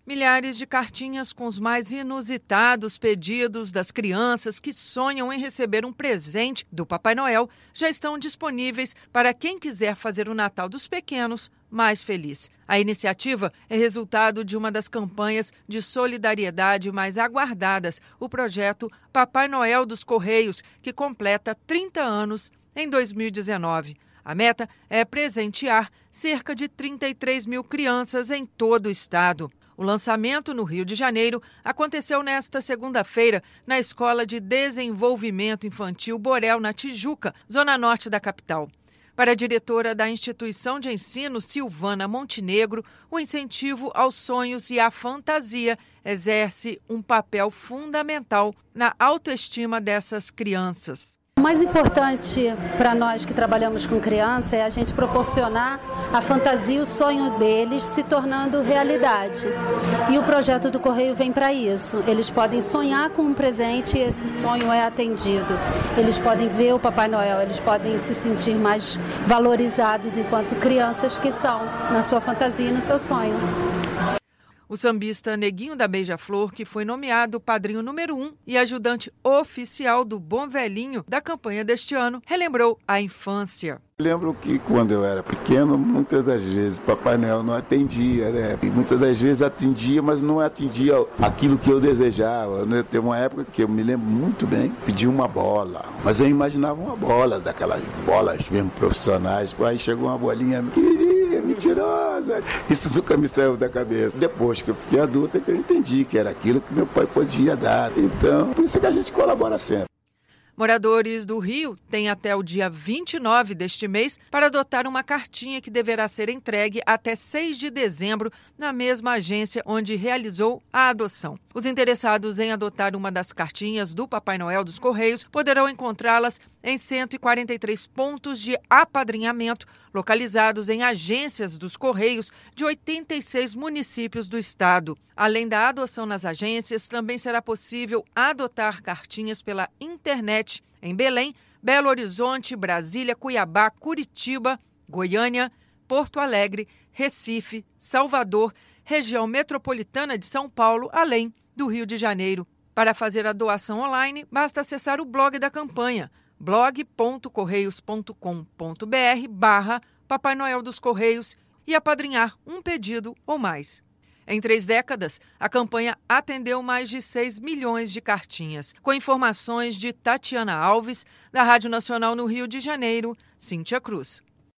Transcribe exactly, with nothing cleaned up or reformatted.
Milhares de cartinhas com os mais inusitados pedidos das crianças que sonham em receber um presente do Papai Noel já estão disponíveis para quem quiser fazer o Natal dos pequenos mais feliz. A iniciativa é resultado de uma das campanhas de solidariedade mais aguardadas, o projeto Papai Noel dos Correios, que completa trinta anos em dois mil e dezenove. A meta é presentear cerca de trinta e três mil crianças em todo o estado. O lançamento no Rio de Janeiro aconteceu nesta segunda-feira na Escola de Desenvolvimento Infantil Borel, na Tijuca, zona norte da capital. Para a diretora da instituição de ensino, Silvana Montenegro, o incentivo aos sonhos e à fantasia exerce um papel fundamental na autoestima dessas crianças. O mais importante para nós que trabalhamos com criança é a gente proporcionar a fantasia, o sonho deles se tornando realidade. E o projeto do Correio vem para isso. Eles podem sonhar com um presente e esse sonho é atendido. Eles podem ver o Papai Noel, eles podem se sentir mais valorizados enquanto crianças que são, na sua fantasia e no seu sonho. O sambista Neguinho da Beija-Flor, que foi nomeado padrinho número um e ajudante oficial do Bom Velhinho da campanha deste ano, relembrou a infância. Lembro que quando eu era pequeno, muitas das vezes Papai Noel não atendia, né? E muitas das vezes atendia, mas não atendia aquilo que eu desejava. Né? Teve uma época que eu me lembro muito bem, pedi uma bola, mas eu imaginava uma bola, daquelas bolas mesmo profissionais. Aí chegou uma bolinha pequenininha, mentirosa. Isso nunca me saiu da cabeça. Depois que eu fiquei adulto é que eu entendi que era aquilo que meu pai podia dar. Então, por isso que a gente colabora sempre. Moradores do Rio têm até o dia vinte e nove deste mês para adotar uma cartinha que deverá ser entregue até seis de dezembro na mesma agência onde realizou a adoção. Os interessados em adotar uma das cartinhas do Papai Noel dos Correios poderão encontrá-las em cento e quarenta e três pontos de apadrinhamento localizados em agências dos Correios de oitenta e seis municípios do estado. Além da adoção nas agências, também será possível adotar cartinhas pela internet em Belém, Belo Horizonte, Brasília, Cuiabá, Curitiba, Goiânia, Porto Alegre, Recife, Salvador, região metropolitana de São Paulo, além do Rio de Janeiro. Para fazer a doação online, basta acessar o blog da campanha, blog ponto correios ponto com ponto br barra Papai Noel dos Correios e apadrinhar um pedido ou mais. Em três décadas, a campanha atendeu mais de seis milhões de cartinhas. Com informações de Tatiana Alves, da Rádio Nacional no Rio de Janeiro, Cíntia Cruz.